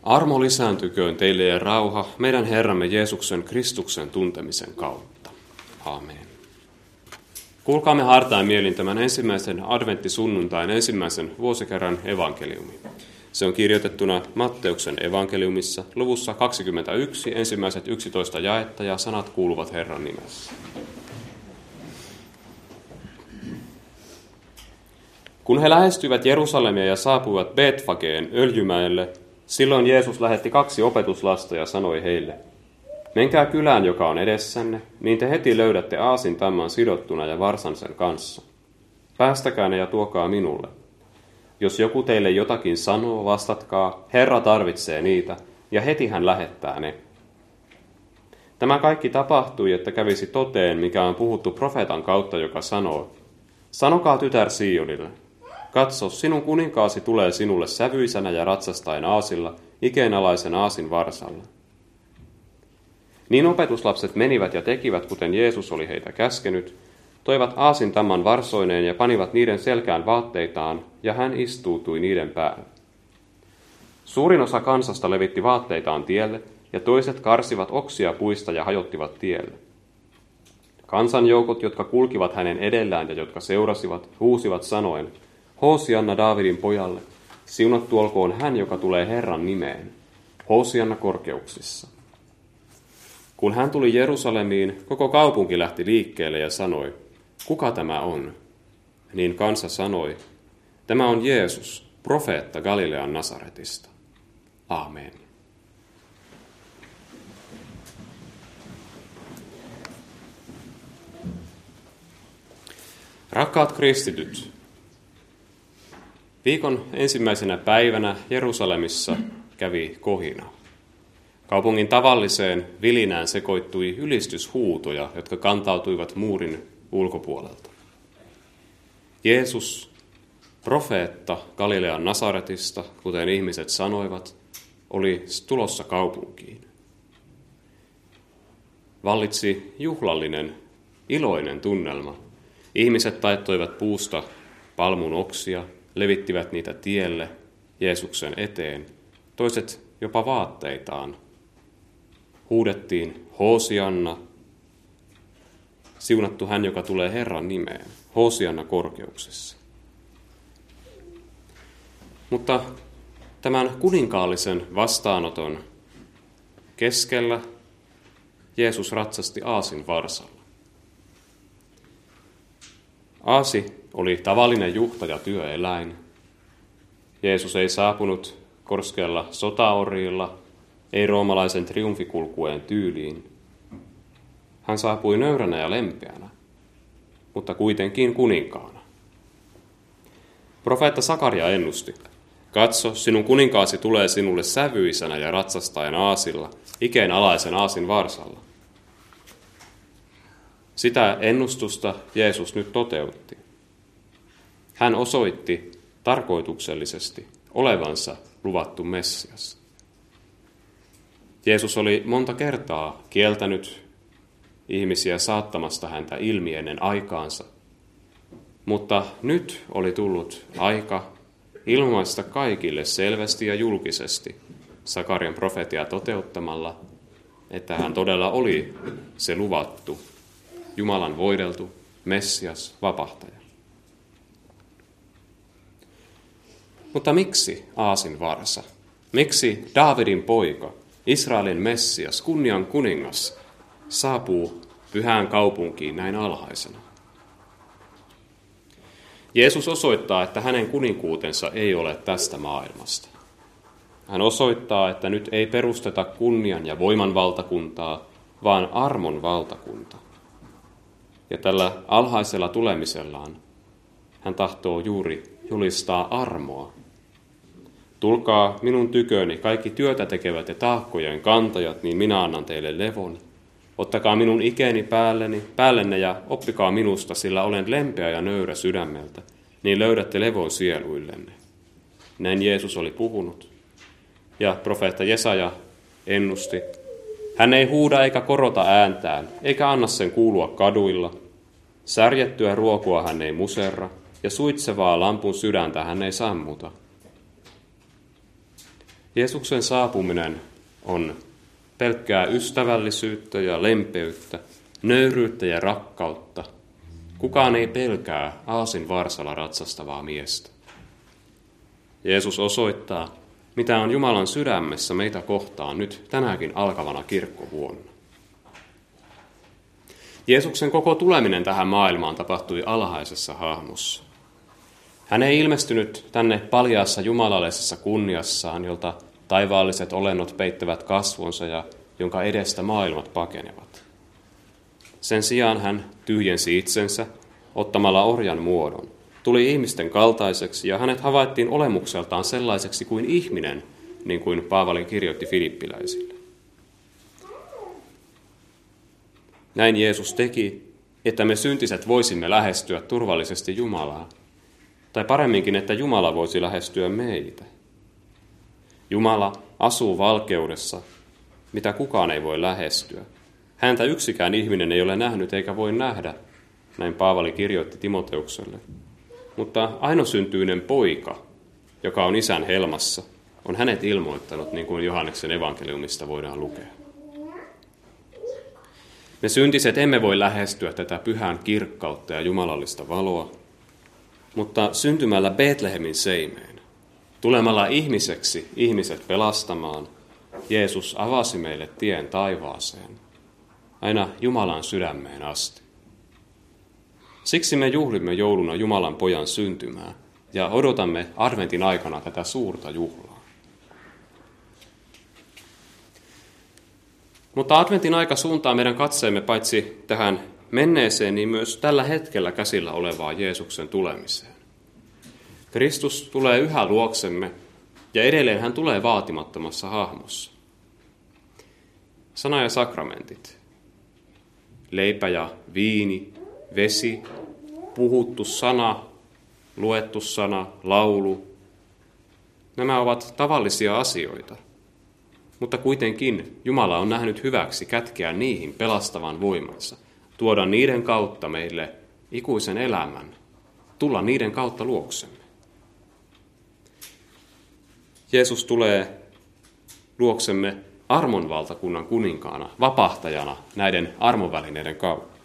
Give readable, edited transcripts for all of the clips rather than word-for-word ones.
Armo lisääntyköön teille ja rauha meidän Herramme Jeesuksen Kristuksen tuntemisen kautta. Aamen. Kuulkaamme hartain mielin tämän ensimmäisen adventtisunnuntain ensimmäisen vuosikerran evankeliumi. Se on kirjoitettuna Matteuksen evankeliumissa luvussa 21, ensimmäiset 11 jaetta ja sanat kuuluvat Herran nimessä. Kun he lähestyivät Jerusalemia ja saapuivat Betfageen Öljymäelle, silloin Jeesus lähetti 2 opetuslasta ja sanoi heille: menkää kylään, joka on edessänne, niin te heti löydätte aasintamman sidottuna ja varsan sen kanssa. Päästäkää ne ja tuokaa minulle. Jos joku teille jotakin sanoo, vastatkaa: Herra tarvitsee niitä, ja heti hän lähettää ne. Tämä kaikki tapahtui, että kävisi toteen, mikä on puhuttu profeetan kautta, joka sanoo: sanokaa tytär Sionille, katso, sinun kuninkaasi tulee sinulle sävyisänä ja ratsastaen aasilla, ikeenalaisen aasin varsalla. Niin opetuslapset menivät ja tekivät, kuten Jeesus oli heitä käskenyt, toivat aasintamman varsoineen ja panivat niiden selkään vaatteitaan, ja hän istuutui niiden päälle. Suurin osa kansasta levitti vaatteitaan tielle, ja toiset karsivat oksia puista ja hajottivat tielle. Kansanjoukot, jotka kulkivat hänen edellään ja jotka seurasivat, huusivat sanoen: Hoosianna Daavidin pojalle, siunattu olkoon hän, joka tulee Herran nimeen, Hoosianna korkeuksissa. Kun hän tuli Jerusalemiin, koko kaupunki lähti liikkeelle ja sanoi: kuka tämä on? Niin kansa sanoi: tämä on Jeesus, profeetta Galilean Nasaretista. Aamen. Rakkaat kristityt, viikon ensimmäisenä päivänä Jerusalemissa kävi kohina. Kaupungin tavalliseen vilinään sekoittui ylistyshuutoja, jotka kantautuivat muurin ulkopuolelta. Jeesus, profeetta Galilean Nasaretista, kuten ihmiset sanoivat, oli tulossa kaupunkiin. Vallitsi juhlallinen, iloinen tunnelma. Ihmiset taittoivat puusta palmun oksia, levittivät niitä tielle Jeesuksen eteen, toiset jopa vaatteitaan. Huudettiin: Hoosianna, siunattu hän, joka tulee Herran nimeen, Hoosianna korkeuksissa. Mutta tämän kuninkaallisen vastaanoton keskellä Jeesus ratsasti aasin varsalla. Aasi oli tavallinen juhta ja työeläin. Jeesus ei saapunut korskeella sotaoriilla, ei roomalaisen triumfikulkueen tyyliin. Hän saapui nöyränä ja lempeänä, mutta kuitenkin kuninkaana. Profeetta Sakaria ennusti: katso, sinun kuninkaasi tulee sinulle sävyisänä ja ratsastaen aasilla, ikeenalaisen aasin varsalla. Sitä ennustusta Jeesus nyt toteutti. Hän osoitti tarkoituksellisesti olevansa luvattu Messias. Jeesus oli monta kertaa kieltänyt ihmisiä saattamasta häntä ilmi ennen aikaansa, mutta nyt oli tullut aika ilmaista kaikille selvästi ja julkisesti Sakarian profeetia toteuttamalla, että hän todella oli se luvattu, Jumalan voideltu Messias, vapahtaja. Mutta miksi aasin varsa? Miksi Daavidin poika, Israelin Messias, kunnian kuningas, saapuu pyhään kaupunkiin näin alhaisena? Jeesus osoittaa, että hänen kuninkuutensa ei ole tästä maailmasta. Hän osoittaa, että nyt ei perusteta kunnian ja voiman valtakuntaa, vaan armon valtakunta. Ja tällä alhaisella tulemisellaan hän tahtoo juuri julistaa armoa. Tulkaa minun tyköni kaikki työtä tekevät ja taakkojen kantajat, niin minä annan teille levon. Ottakaa minun ikeeni päällenne ja oppikaa minusta, sillä olen lempeä ja nöyrä sydämeltä, niin löydätte levon sieluillenne. Näin Jeesus oli puhunut. Ja profeetta Jesaja ennusti: hän ei huuda eikä korota ääntään, eikä anna sen kuulua kaduilla. Särjettyä ruokua hän ei muserra, ja suitsevaa lampun sydäntä hän ei sammuta. Jeesuksen saapuminen on pelkkää ystävällisyyttä ja lempeyttä, nöyryyttä ja rakkautta. Kukaan ei pelkää aasin varsalla ratsastavaa miestä. Jeesus osoittaa, mitä on Jumalan sydämessä meitä kohtaan nyt tänäkin alkavana kirkkovuonna. Jeesuksen koko tuleminen tähän maailmaan tapahtui alhaisessa hahmossa. Hän ei ilmestynyt tänne paljaassa jumalallisessa kunniassaan, jolta taivaalliset olennot peittävät kasvonsa ja jonka edestä maailmat pakenevat. Sen sijaan hän tyhjensi itsensä ottamalla orjan muodon, tuli ihmisten kaltaiseksi ja hänet havaittiin olemukseltaan sellaiseksi kuin ihminen, niin kuin Paavali kirjoitti filippiläisille. Näin Jeesus teki, että me syntiset voisimme lähestyä turvallisesti Jumalaa, tai paremminkin, että Jumala voisi lähestyä meitä. Jumala asuu valkeudessa, mitä kukaan ei voi lähestyä. Häntä yksikään ihminen ei ole nähnyt eikä voi nähdä, näin Paavali kirjoitti Timoteukselle. Mutta ainosyntyinen poika, joka on isän helmassa, on hänet ilmoittanut, niin kuin Johanneksen evankeliumista voidaan lukea. Me syntiset emme voi lähestyä tätä pyhän kirkkautta ja jumalallista valoa, mutta syntymällä Betlehemin seimeen, tulemalla ihmiseksi ihmiset pelastamaan, Jeesus avasi meille tien taivaaseen, aina Jumalan sydämeen asti. Siksi me juhlimme jouluna Jumalan pojan syntymää ja odotamme adventin aikana tätä suurta juhlaa. Mutta adventin aika suuntaa meidän katseemme paitsi tähän menneeseen, niin myös tällä hetkellä käsillä olevaa Jeesuksen tulemiseen. Kristus tulee yhä luoksemme ja edelleen hän tulee vaatimattomassa hahmossa. Sana ja sakramentit, leipä ja viini, vesi, puhuttu sana, luettu sana, laulu. Nämä ovat tavallisia asioita, mutta kuitenkin Jumala on nähnyt hyväksi kätkeä niihin pelastavan voimansa, tuoda niiden kautta meille ikuisen elämän, tulla niiden kautta luoksemme. Jeesus tulee luoksemme armonvaltakunnan kuninkaana, vapahtajana näiden armonvälineiden kautta.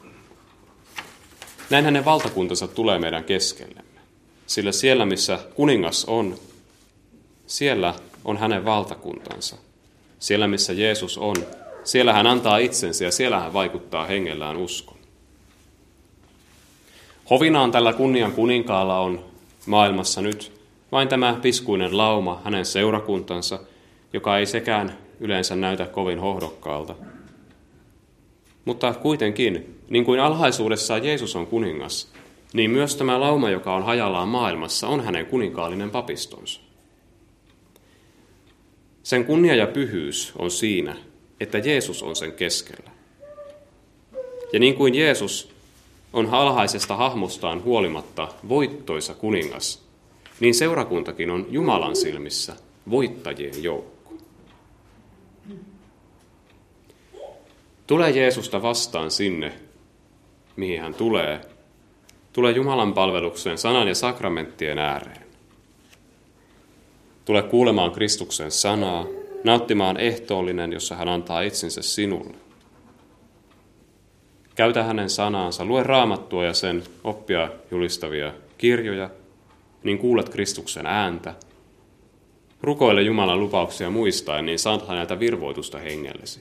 Näin hänen valtakuntansa tulee meidän keskellemme, sillä siellä missä kuningas on, siellä on hänen valtakuntansa. Siellä missä Jeesus on, siellä hän antaa itsensä ja siellä hän vaikuttaa hengellään uskon. Hovinaan tällä kunnian kuninkaalla on maailmassa nyt vain tämä piskuinen lauma, hänen seurakuntansa, joka ei sekään yleensä näytä kovin hohdokkaalta. Mutta kuitenkin, niin kuin alhaisuudessaan Jeesus on kuningas, niin myös tämä lauma, joka on hajallaan maailmassa, on hänen kuninkaallinen papistonsa. Sen kunnia ja pyhyys on siinä, että Jeesus on sen keskellä. Ja niin kuin Jeesus on alhaisesta hahmostaan huolimatta voittoisa kuningas, niin seurakuntakin on Jumalan silmissä voittajien joukko. Tule Jeesusta vastaan sinne, mihin hän tulee. Tule Jumalan palvelukseen sanan ja sakramenttien ääreen. Tule kuulemaan Kristuksen sanaa, nauttimaan ehtoollinen, jossa hän antaa itsensä sinulle. Käytä hänen sanaansa, lue Raamattua ja sen oppia julistavia kirjoja, niin kuulet Kristuksen ääntä. Rukoile Jumalan lupauksia muistaen, niin saat häneltä virvoitusta hengellesi.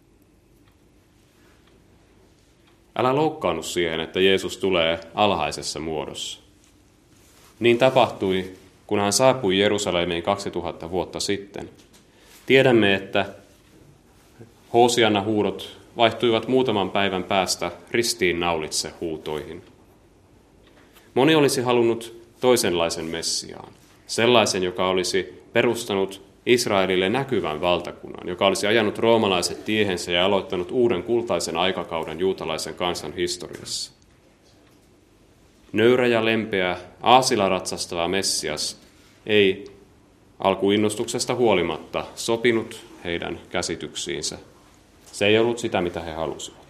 Älä loukkaannu siihen, että Jeesus tulee alhaisessa muodossa. Niin tapahtui, kun hän saapui Jerusalemiin 2000 vuotta sitten. Tiedämme, että Hoosianna-huudot vaihtuivat muutaman päivän päästä ristiinnaulitse huutoihin. Moni olisi halunnut toisenlaisen Messiaan, sellaisen, joka olisi perustanut Israelille näkyvän valtakunnan, joka olisi ajanut roomalaiset tiehensä ja aloittanut uuden kultaisen aikakauden juutalaisen kansan historiassa. Nöyrä ja lempeä, aasilla ratsastava Messias ei alkuinnostuksesta huolimatta sopinut heidän käsityksiinsä. Se ei ollut sitä, mitä he halusivat.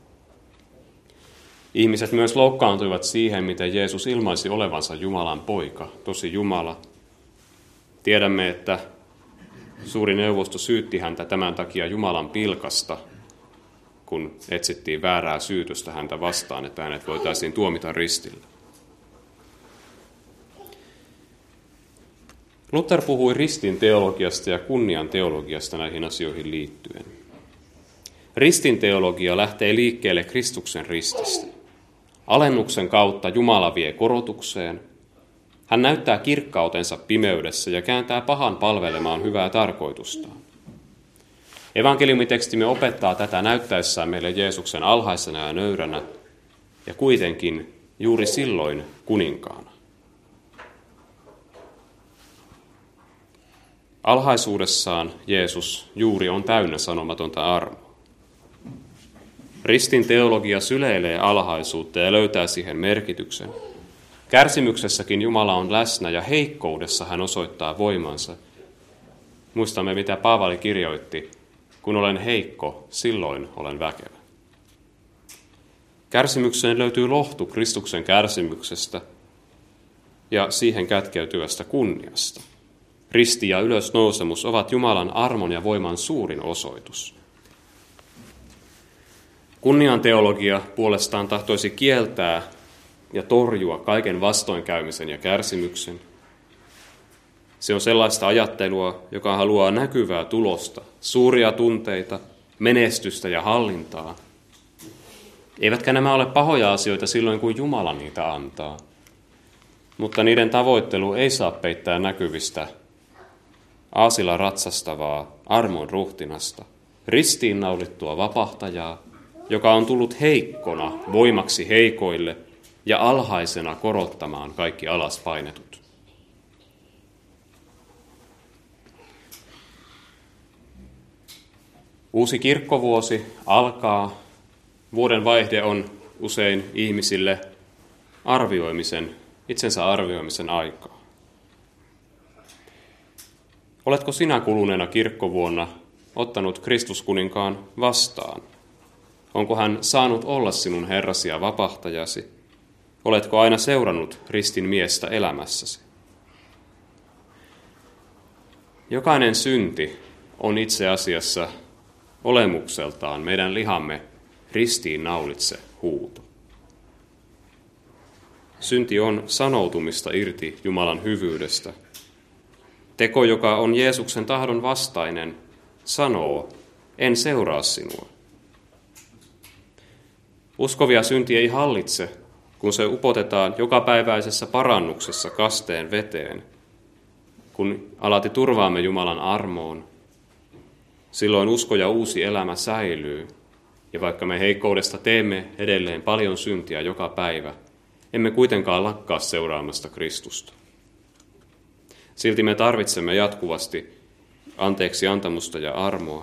Ihmiset myös loukkaantuivat siihen, miten Jeesus ilmaisi olevansa Jumalan poika, tosi Jumala. Tiedämme, että suuri neuvosto syytti häntä tämän takia Jumalan pilkasta, kun etsittiin väärää syytöstä häntä vastaan, että hänet voitaisiin tuomita ristillä. Luther puhui ristin teologiasta ja kunnian teologiasta näihin asioihin liittyen. Ristin teologia lähtee liikkeelle Kristuksen rististä. Alennuksen kautta Jumala vie korotukseen. Hän näyttää kirkkautensa pimeydessä ja kääntää pahan palvelemaan hyvää tarkoitustaan. Evankeliumitekstimme opettaa tätä näyttäessään meille Jeesuksen alhaisena ja nöyränä ja kuitenkin juuri silloin kuninkaana. Alhaisuudessaan Jeesus juuri on täynnä sanomatonta armoa. Ristin teologia syleilee alhaisuutta ja löytää siihen merkityksen. Kärsimyksessäkin Jumala on läsnä ja heikkoudessa hän osoittaa voimansa. Muistamme, mitä Paavali kirjoitti, kun olen heikko, silloin olen väkevä. Kärsimykseen löytyy lohtu Kristuksen kärsimyksestä ja siihen kätkeytyvästä kunniasta. Risti ja ylösnousemus ovat Jumalan armon ja voiman suurin osoitus. Kunnian teologia puolestaan tahtoisi kieltää ja torjua kaiken vastoinkäymisen ja kärsimyksen. Se on sellaista ajattelua, joka haluaa näkyvää tulosta, suuria tunteita, menestystä ja hallintaa. Eivätkä nämä ole pahoja asioita silloin, kun Jumala niitä antaa. Mutta niiden tavoittelu ei saa peittää näkyvistä aasilla ratsastavaa armon ruhtinasta, ristiinnaulittua vapahtajaa, joka on tullut heikkona voimaksi heikoille ja alhaisena korottamaan kaikki alaspainetut. Uusi kirkkovuosi alkaa. Vuoden vaihde on usein ihmisille itsensä arvioimisen aikaa. Oletko sinä kuluneena kirkkovuonna ottanut Kristuskuninkaan vastaan? Onko hän saanut olla sinun herrasi ja vapahtajasi? Oletko aina seurannut ristin miestä elämässäsi? Jokainen synti on itse asiassa olemukseltaan meidän lihamme ristiin naulitse huuto. Synti on sanoutumista irti Jumalan hyvyydestä. Teko, joka on Jeesuksen tahdon vastainen, sanoo, en seuraa sinua. Uskovia synti ei hallitse, kun se upotetaan jokapäiväisessä parannuksessa kasteen veteen. Kun alati turvaamme Jumalan armoon, silloin usko ja uusi elämä säilyy. Ja vaikka me heikkoudesta teemme edelleen paljon syntiä joka päivä, emme kuitenkaan lakkaa seuraamasta Kristusta. Silti me tarvitsemme jatkuvasti anteeksi antamusta ja armoa.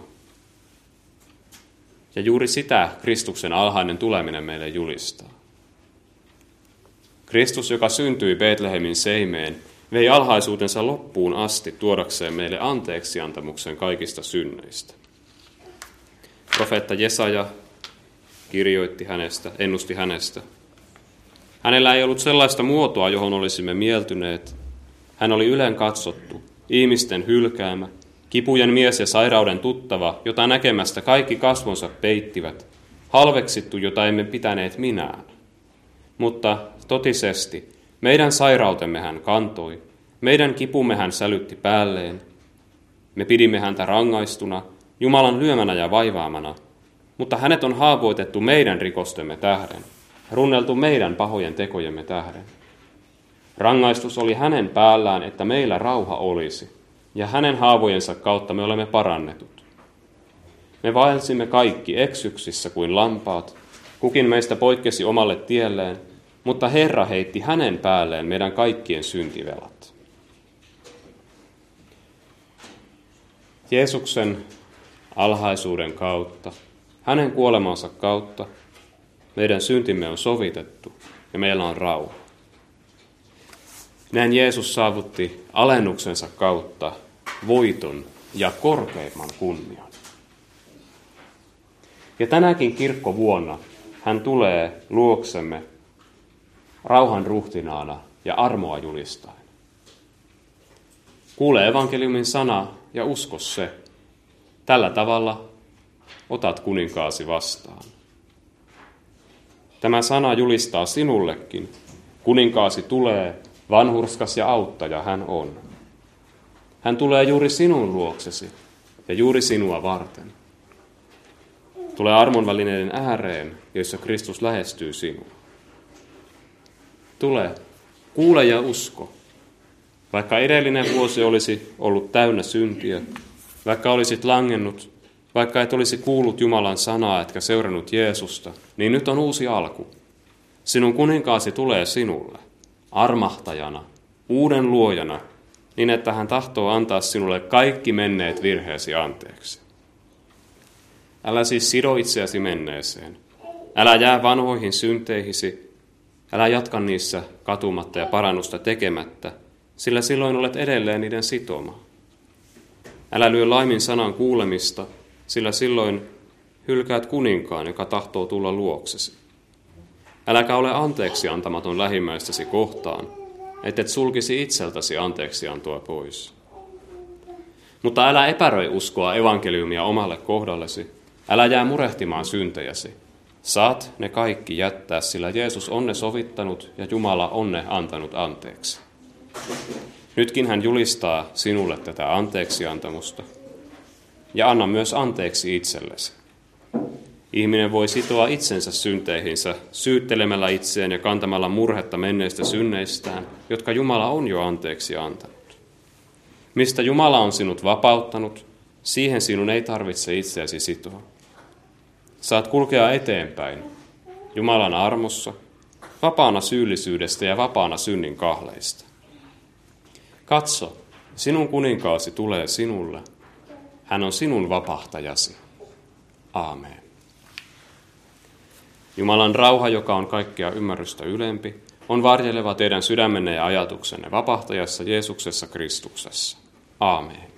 Ja juuri sitä Kristuksen alhainen tuleminen meille julistaa. Kristus, joka syntyi Betlehemin seimeen, vei alhaisuutensa loppuun asti tuodakseen meille anteeksi antamuksen kaikista synneistä. Profeetta Jesaja kirjoitti hänestä, ennusti hänestä. Hänellä ei ollut sellaista muotoa, johon olisimme mieltyneet. Hän oli ylen katsottu, ihmisten hylkäämä, kipujen mies ja sairauden tuttava, jota näkemästä kaikki kasvonsa peittivät, halveksittu, jota emme pitäneet minään. Mutta totisesti, meidän sairautemme hän kantoi, meidän kipumme hän sälytti päälleen. Me pidimme häntä rangaistuna, Jumalan lyömänä ja vaivaamana, mutta hänet on haavoitettu meidän rikostemme tähden, runneltu meidän pahojen tekojemme tähden. Rangaistus oli hänen päällään, että meillä rauha olisi, ja hänen haavojensa kautta me olemme parannetut. Me vaelsimme kaikki eksyksissä kuin lampaat, kukin meistä poikkesi omalle tielleen, mutta Herra heitti hänen päälleen meidän kaikkien syntivelat. Jeesuksen alhaisuuden kautta, hänen kuolemansa kautta, meidän syntimme on sovitettu ja meillä on rauha. Näin Jeesus saavutti alennuksensa kautta voiton ja korkeimman kunnian. Ja tänäkin kirkkovuonna hän tulee luoksemme rauhan ruhtinaana ja armoa julistaen. Kuule evankeliumin sana ja usko se. Tällä tavalla otat kuninkaasi vastaan. Tämä sana julistaa sinullekin. Kuninkaasi tulee, vanhurskas ja auttaja hän on. Hän tulee juuri sinun luoksesi ja juuri sinua varten. Tulee armonvälineiden ääreen, joissa Kristus lähestyy sinua. Tule, kuule ja usko. Vaikka edellinen vuosi olisi ollut täynnä syntiä, vaikka olisit langennut, vaikka et olisi kuullut Jumalan sanaa etkä seurannut Jeesusta, niin nyt on uusi alku. Sinun kuninkaasi tulee sinulle, armahtajana, uuden luojana, niin että hän tahtoo antaa sinulle kaikki menneet virheesi anteeksi. Älä siis sido itseäsi menneeseen. Älä jää vanhoihin synteihisi. Älä jatka niissä katumatta ja parannusta tekemättä, sillä silloin olet edelleen niiden sitoma. Älä lyö laimin sanan kuulemista, sillä silloin hylkäät kuninkaan, joka tahtoo tulla luoksesi. Äläkä ole anteeksi antamaton lähimmäistäsi kohtaan, et sulkisi itseltäsi anteeksiantoa pois. Mutta älä epäröi uskoa evankeliumia omalle kohdallesi, älä jää murehtimaan syntejäsi. Saat ne kaikki jättää, sillä Jeesus on ne sovittanut ja Jumala on ne antanut anteeksi. Nytkin hän julistaa sinulle tätä anteeksiantamusta. Ja anna myös anteeksi itsellesi. Ihminen voi sitoa itsensä synteihinsä syyttelemällä itseään ja kantamalla murhetta menneistä synneistään, jotka Jumala on jo anteeksi antanut. Mistä Jumala on sinut vapauttanut, siihen sinun ei tarvitse itseäsi sitoa. Saat kulkea eteenpäin Jumalan armossa, vapaana syyllisyydestä ja vapaana synnin kahleista. Katso, sinun kuninkaasi tulee sinulle. Hän on sinun vapahtajasi. Aamen. Jumalan rauha, joka on kaikkea ymmärrystä ylempi, on varjeleva teidän sydämenne ja ajatuksenne vapahtajassa Jeesuksessa Kristuksessa. Aamen.